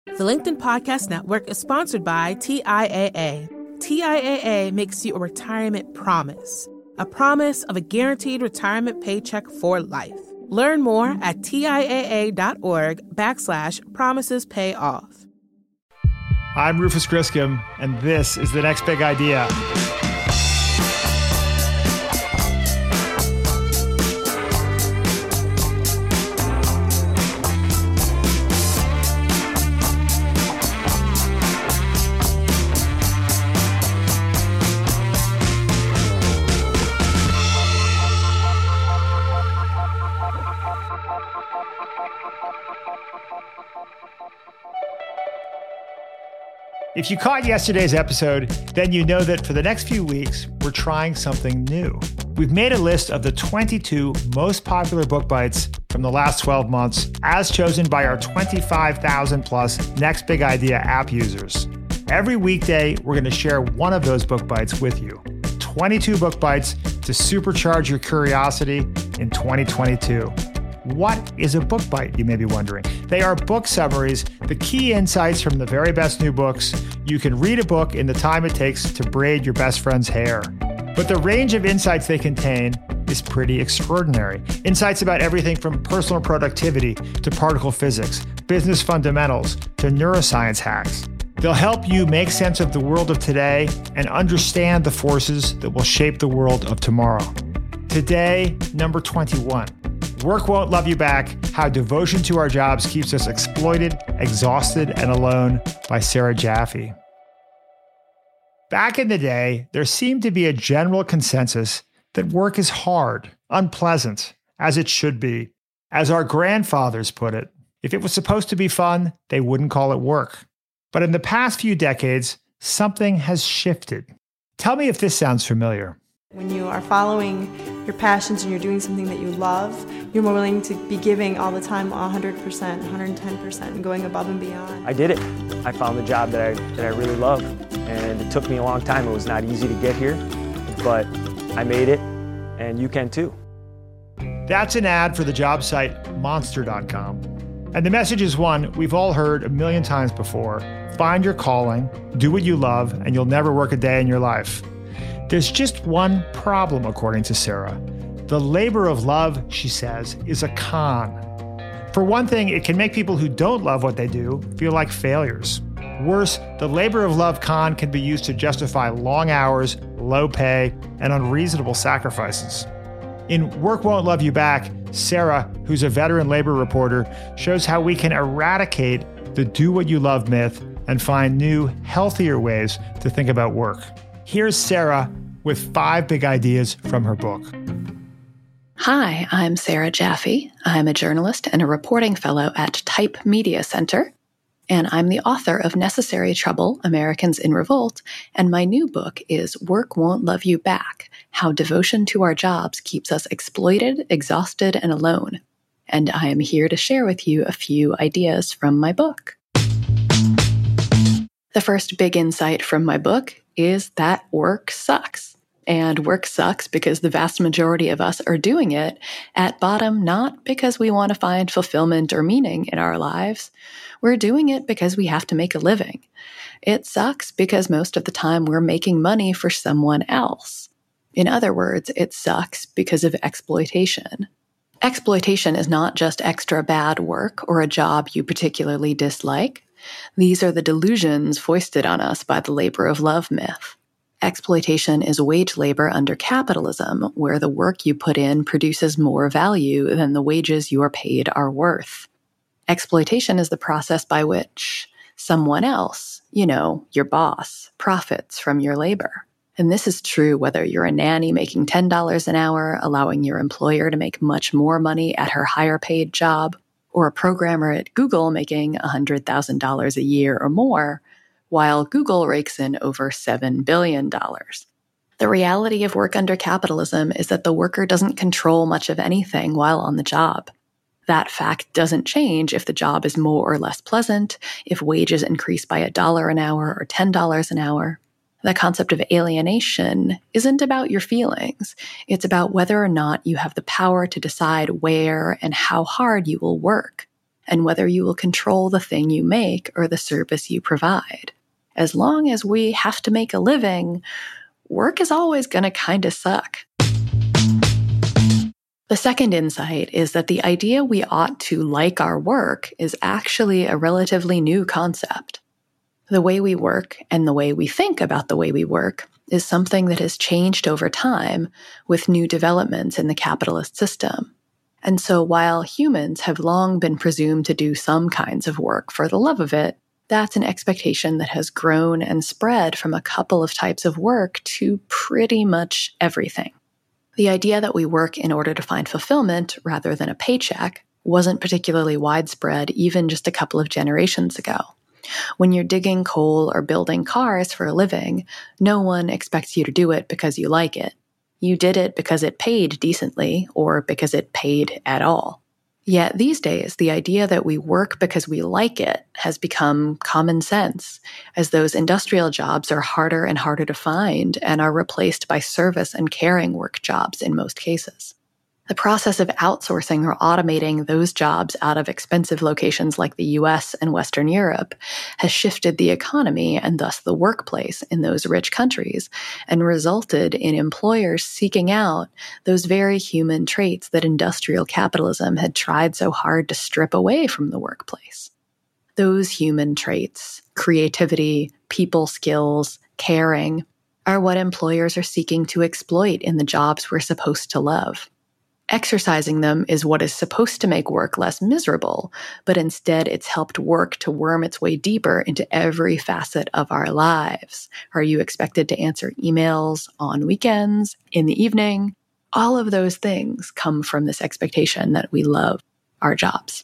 The LinkedIn Podcast Network is sponsored by TIAA. TIAA makes you a retirement promise, a promise of a guaranteed retirement paycheck for life. Learn more at TIAA.org/promises pay off. I'm Rufus Griscom, and this is The Next Big Idea. If you caught yesterday's episode, then you know that for the next few weeks, we're trying something new. We've made a list of the 22 most popular book bites from the last 12 months, as chosen by our 25,000 plus Next Big Idea app users. Every weekday, we're going to share one of those book bites with you. 22 book bites to supercharge your curiosity in 2022. What is a book bite, you may be wondering? They are book summaries, the key insights from the very best new books. You can read a book in the time it takes to braid your best friend's hair. But the range of insights they contain is pretty extraordinary. Insights about everything from personal productivity to particle physics, business fundamentals to neuroscience hacks. They'll help you make sense of the world of today and understand the forces that will shape the world of tomorrow. Today, number 21. Work Won't Love You Back, How Devotion to Our Jobs Keeps Us Exploited, Exhausted, and Alone by Sarah Jaffe. Back in the day, there seemed to be a general consensus that work is hard, unpleasant, as it should be. As our grandfathers put it, if it was supposed to be fun, they wouldn't call it work. But in the past few decades, something has shifted. Tell me if this sounds familiar. When you are following your passions and you're doing something that you love, you're more willing to be giving all the time 100%, 110%, and going above and beyond. I did it. I found the job that I really love, and it took me a long time. It was not easy to get here, but I made it, and you can too. That's an ad for the job site Monster.com. And the message is one we've all heard a million times before. Find your calling, do what you love, and you'll never work a day in your life. There's just one problem, according to Sarah. The labor of love, she says, is a con. For one thing, it can make people who don't love what they do feel like failures. Worse, the labor of love con can be used to justify long hours, low pay, and unreasonable sacrifices. In Work Won't Love You Back, Sarah, who's a veteran labor reporter, shows how we can eradicate the do what you love myth and find new, healthier ways to think about work. Here's Sarah with 5 big ideas from her book. Hi, I'm Sarah Jaffe. I'm a journalist and a reporting fellow at Type Media Center, and I'm the author of Necessary Trouble, Americans in Revolt, and my new book is Work Won't Love You Back, How Devotion to Our Jobs Keeps Us Exploited, Exhausted, and Alone. And I am here to share with you a few ideas from my book. The first big insight from my book is that work sucks. And work sucks because the vast majority of us are doing it at bottom, not because we want to find fulfillment or meaning in our lives. We're doing it because we have to make a living. It sucks because most of the time we're making money for someone else. In other words, it sucks because of exploitation. Exploitation is not just extra bad work or a job you particularly dislike. These are the delusions foisted on us by the labor of love myth. Exploitation is wage labor under capitalism, where the work you put in produces more value than the wages you are paid are worth. Exploitation is the process by which someone else, your boss, profits from your labor. And this is true whether you're a nanny making $10 an hour, allowing your employer to make much more money at her higher paid job, or a programmer at Google making $100,000 a year or more, while Google rakes in over $7 billion. The reality of work under capitalism is that the worker doesn't control much of anything while on the job. That fact doesn't change if the job is more or less pleasant, if wages increase by $1 an hour or $10 an hour. The concept of alienation isn't about your feelings. It's about whether or not you have the power to decide where and how hard you will work. and whether you will control the thing you make or the service you provide. As long as we have to make a living, work is always going to kind of suck. The second insight is that the idea we ought to like our work is actually a relatively new concept. The way we work and the way we think about the way we work is something that has changed over time with new developments in the capitalist system. And so while humans have long been presumed to do some kinds of work for the love of it, that's an expectation that has grown and spread from a couple of types of work to pretty much everything. The idea that we work in order to find fulfillment rather than a paycheck wasn't particularly widespread even just a couple of generations ago. When you're digging coal or building cars for a living, no one expects you to do it because you like it. You did it because it paid decently or because it paid at all. Yet these days, the idea that we work because we like it has become common sense, as those industrial jobs are harder and harder to find and are replaced by service and caring work jobs in most cases. The process of outsourcing or automating those jobs out of expensive locations like the US and Western Europe has shifted the economy and thus the workplace in those rich countries and resulted in employers seeking out those very human traits that industrial capitalism had tried so hard to strip away from the workplace. Those human traits, creativity, people skills, caring, are what employers are seeking to exploit in the jobs we're supposed to love. Exercising them is what is supposed to make work less miserable, but instead it's helped work to worm its way deeper into every facet of our lives. Are you expected to answer emails on weekends, in the evening? All of those things come from this expectation that we love our jobs.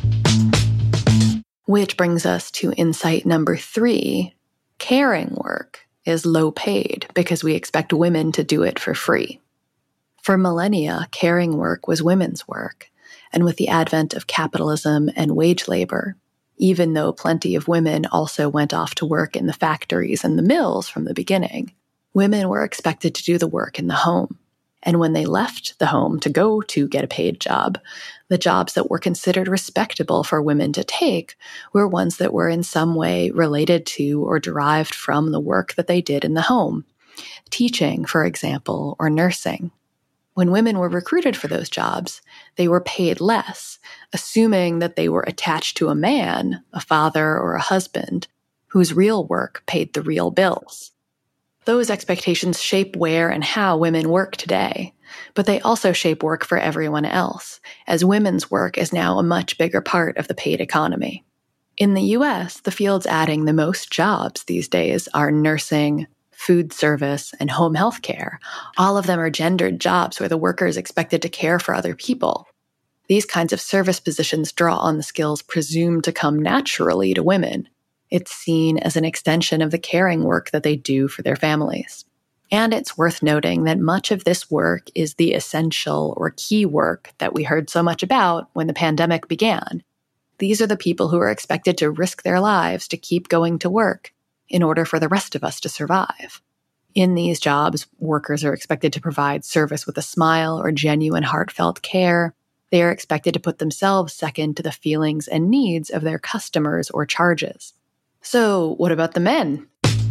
Which brings us to insight number 3. Caring work is low paid because we expect women to do it for free. For millennia, caring work was women's work, and with the advent of capitalism and wage labor, even though plenty of women also went off to work in the factories and the mills from the beginning, women were expected to do the work in the home. And when they left the home to go to get a paid job, the jobs that were considered respectable for women to take were ones that were in some way related to or derived from the work that they did in the home. Teaching, for example, or nursing. When women were recruited for those jobs, they were paid less, assuming that they were attached to a man, a father or a husband, whose real work paid the real bills. Those expectations shape where and how women work today, but they also shape work for everyone else, as women's work is now a much bigger part of the paid economy. In the US, the fields adding the most jobs these days are nursing, food service, and home health care. All of them are gendered jobs where the worker is expected to care for other people. These kinds of service positions draw on the skills presumed to come naturally to women. It's seen as an extension of the caring work that they do for their families. And it's worth noting that much of this work is the essential or key work that we heard so much about when the pandemic began. These are the people who are expected to risk their lives to keep going to work in order for the rest of us to survive. In these jobs, workers are expected to provide service with a smile or genuine heartfelt care. They are expected to put themselves second to the feelings and needs of their customers or charges. So, what about the men?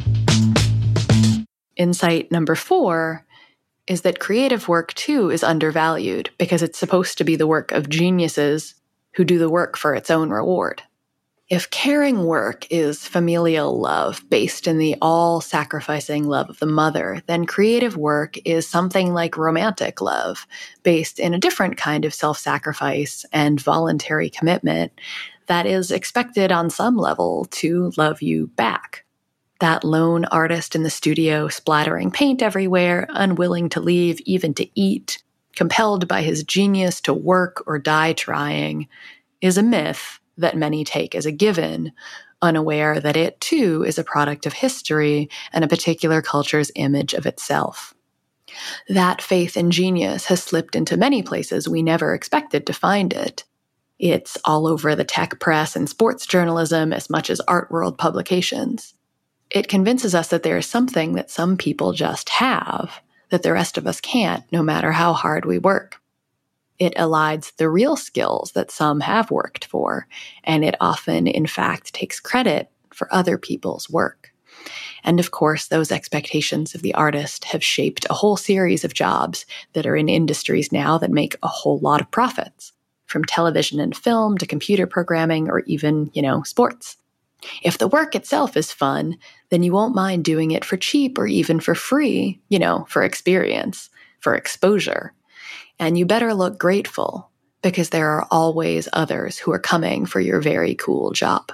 Insight number 4 is that creative work, too, is undervalued because it's supposed to be the work of geniuses who do the work for its own reward. If caring work is familial love based in the all-sacrificing love of the mother, then creative work is something like romantic love based in a different kind of self-sacrifice and voluntary commitment that is expected on some level to love you back. That lone artist in the studio splattering paint everywhere, unwilling to leave even to eat, compelled by his genius to work or die trying, is a myth that many take as a given, unaware that it, too, is a product of history and a particular culture's image of itself. That faith in genius has slipped into many places we never expected to find it. It's all over the tech press and sports journalism as much as art world publications. It convinces us that there is something that some people just have, that the rest of us can't, no matter how hard we work. It elides the real skills that some have worked for, and it often, in fact, takes credit for other people's work. And of course, those expectations of the artist have shaped a whole series of jobs that are in industries now that make a whole lot of profits, from television and film to computer programming or even, sports. If the work itself is fun, then you won't mind doing it for cheap or even for free, for experience, for exposure. And you better look grateful, because there are always others who are coming for your very cool job.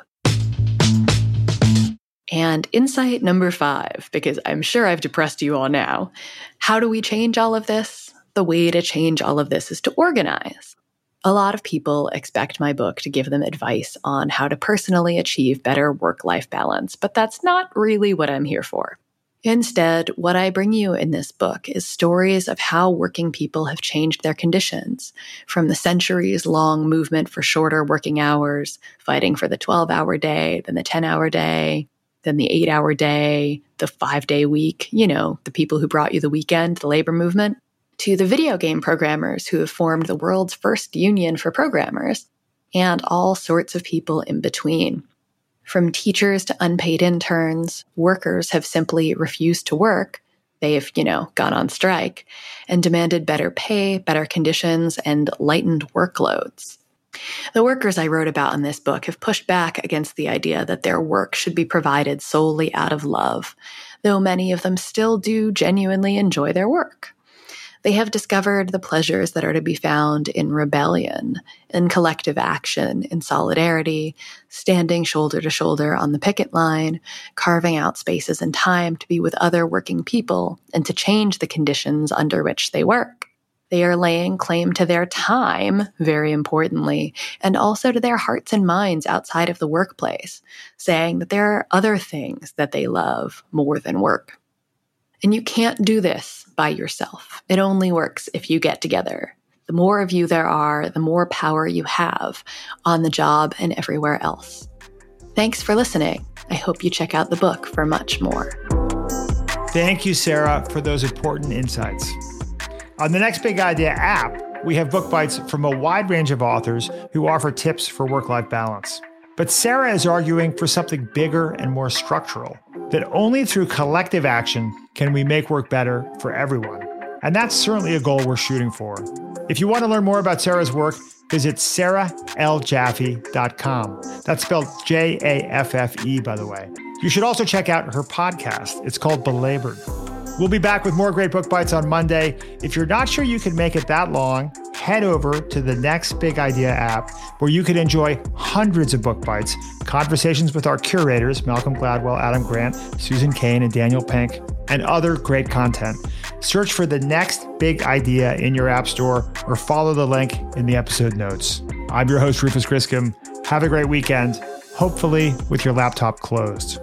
And insight number 5, because I'm sure I've depressed you all now. How do we change all of this? The way to change all of this is to organize. A lot of people expect my book to give them advice on how to personally achieve better work-life balance, but that's not really what I'm here for. Instead, what I bring you in this book is stories of how working people have changed their conditions, from the centuries-long movement for shorter working hours, fighting for the 12-hour day, then the 10-hour day, then the 8-hour day, the 5-day week, the people who brought you the weekend, the labor movement, to the video game programmers who have formed the world's first union for programmers, and all sorts of people in between. From teachers to unpaid interns, workers have simply refused to work. They've, gone on strike and demanded better pay, better conditions, and lightened workloads. The workers I wrote about in this book have pushed back against the idea that their work should be provided solely out of love, though many of them still do genuinely enjoy their work. They have discovered the pleasures that are to be found in rebellion, in collective action, in solidarity, standing shoulder to shoulder on the picket line, carving out spaces and time to be with other working people and to change the conditions under which they work. They are laying claim to their time, very importantly, and also to their hearts and minds outside of the workplace, saying that there are other things that they love more than work. And you can't do this by yourself. It only works if you get together. The more of you there are, the more power you have on the job and everywhere else. Thanks for listening. I hope you check out the book for much more. Thank you, Sarah, for those important insights. On the Next Big Idea app, we have book bites from a wide range of authors who offer tips for work-life balance. But Sarah is arguing for something bigger and more structural, that only through collective action can we make work better for everyone. And that's certainly a goal we're shooting for. If you want to learn more about Sarah's work, visit sarahljaffee.com. That's spelled Jaffe, by the way. You should also check out her podcast. It's called Belabored. We'll be back with more great book bites on Monday. If you're not sure you can make it that long, head over to the Next Big Idea app, where you can enjoy hundreds of book bites, conversations with our curators, Malcolm Gladwell, Adam Grant, Susan Cain, and Daniel Pink, and other great content. Search for the Next Big Idea in your app store or follow the link in the episode notes. I'm your host, Rufus Griscom. Have a great weekend, hopefully with your laptop closed.